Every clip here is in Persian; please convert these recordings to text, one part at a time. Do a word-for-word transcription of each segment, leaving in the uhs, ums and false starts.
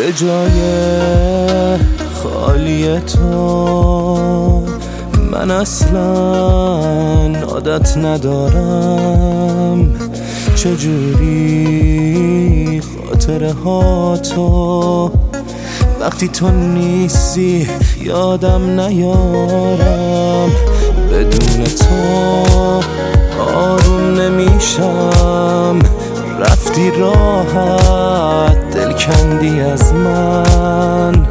به جای خالی تو من اصلا عادت ندارم چجوری خاطره ها تو وقتی تو نیستی یادم نیارم بدون تو آروم نمیشم رفتی راحت دل کندی از من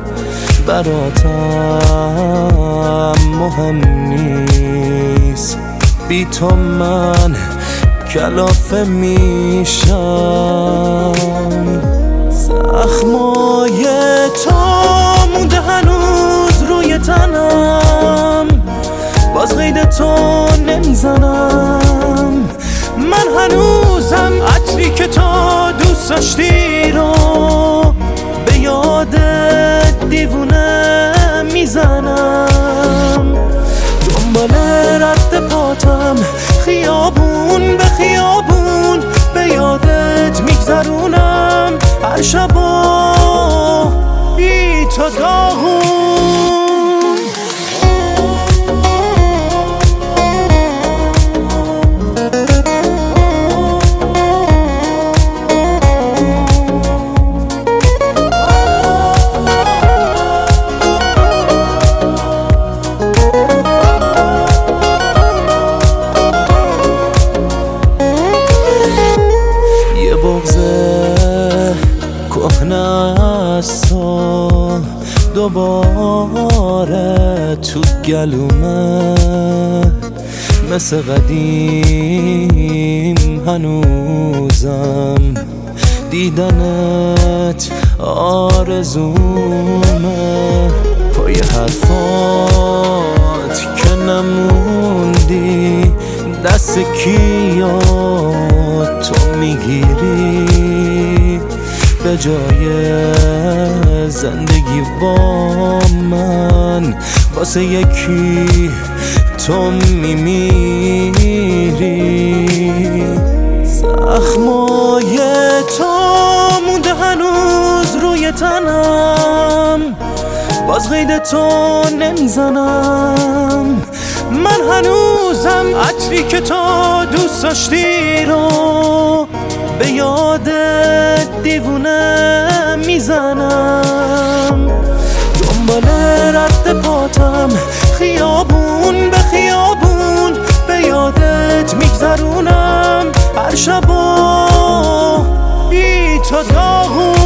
براتم مهم نیست بی تو من کلافه میشم زخمای تو مونده هنوز روی تنم باز قید تو نمیزنم من هنوزم عطری که تو دوست داشتی رو به یاد دیوونه میزنم دنبال رد پاتم خیابون به خیابون به یادت میگذرونم هر شبا بی تو داغون نستا دوباره تو گلومه مثل قدیم هنوزم دیدنت آرزومه پای حرفات که نموندی دست کیا تو میگیری به جای زندگی با من واسه یکی تو میمیری زخمای تو مونده هنوز روی تنم باز قید تو نمیزنم من هنوزم عطری که تو دوست داشتی رو به یاد دیوونه میزنم دنبال رد پاتم خیابون به خیابون به یادت میگذرونم هر شبا بی تو داغون